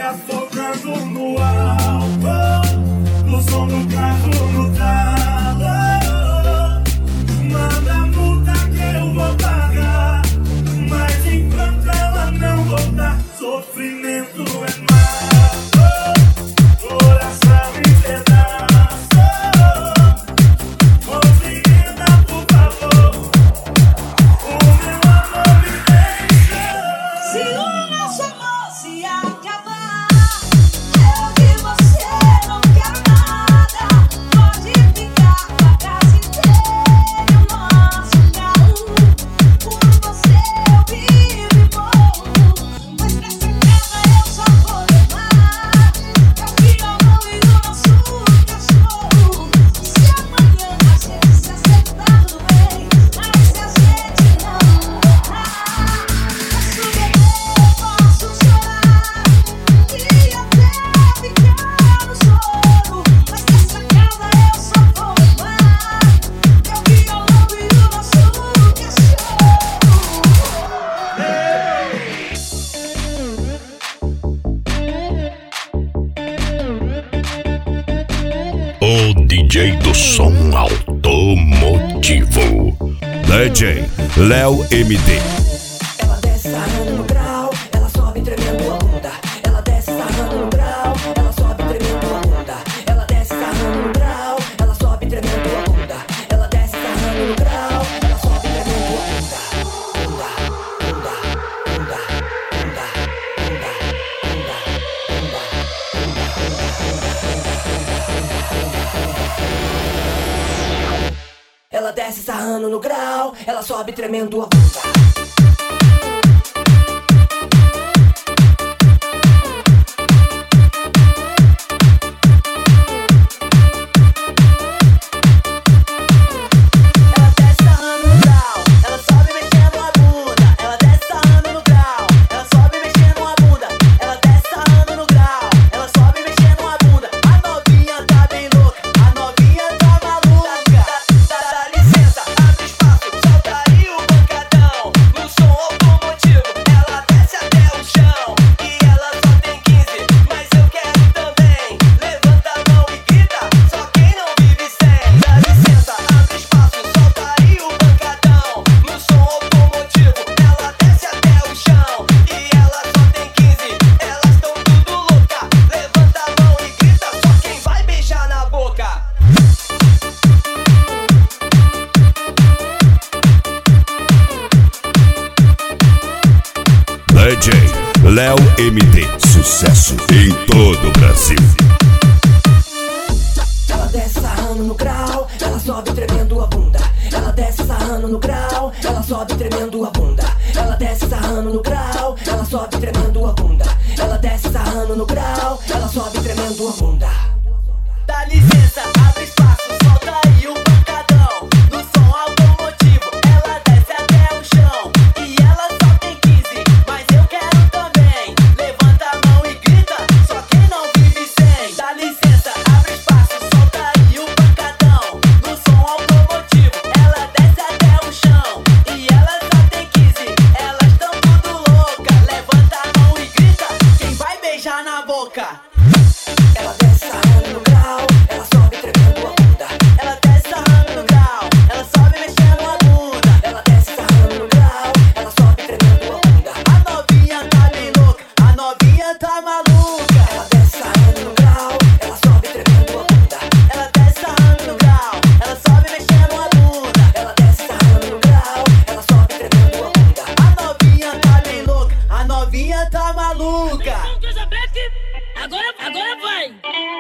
Joia tocando no alto, no som do carro no talo. Manda a multa que eu vou pagar, mas enquanto ela não voltar, sofrimento é mal, coração em pedaço. Compreenda, por favor, o meu amor me deixa. Se o nosso amor se acabar, eu de você não quero nada. Pode ficar com a casa inteira, o nosso carro. Por você eu vivo e morro, mas nessa casa eu só vou levar. Eu vi o amor e o nosso cachorro. E se amanhã a gente se acertar, tudo bem, mas se a gente não voltar, posso beber, posso chorar e até ficar no choro, mas nessa casa eu só vou levar meu violão e o nosso cachorro. O DJ do som automotivo, DJ Léo MD. Ela desce sarrando no grau, ela sobe tremendo a bunda. Ela desce sarrando no grau, ela sobe tremendo a bunda. Ela desce sarrando no grau, ela sobe tremendo a bunda. Ela desce sarrando no grau, ela sobe tremendo a bunda. Bunda, bunda, bunda, bunda, bunda, bunda, bunda. Ela desce sarrando no grau, ela sobe tremendo a bunda. DJ Léo MD, sucesso em todo o Brasil. Ela desce sarrando no grau, ela sobe tremendo a bunda. Ela desce sarrando no grau, ela sobe tremendo a bunda. Ela desce sarrando no grau, ela sobe tremendo a bunda. Ela desce sarrando no grau, ela sobe tremendo a bunda. Dá licença, abre espaço, solta aí o pancadão. No som automotivo, ela desce até o chão. E ela só tem 15, mas eu quero também. Levanta a mão e grita, só quem não vive sem. Dá licença, abre espaço, solta aí o pancadão. No som automotivo, ela desce até o chão. E ela só tem 15, elas tão tudo louca. Levanta a mão e grita, quem vai beijar na boca? Ela desce sarrando no grau, ela sobe tremendo a bunda. Ela desce sarrando no grau, ela sobe mexendo a bunda. Ela desce sarrando no grau, ela sobe tremendo a bunda. A novinha tá bem louca, a novinha tá maluca. Ela desce sarrando no grau, ela sobe tremendo a bunda. Ela desce sarrando no grau, ela sobe mexendo a bunda. Ela desce sarrando no grau, ela sobe tremendo a bunda. A novinha tá bem louca, a novinha tá maluca. Agora vai!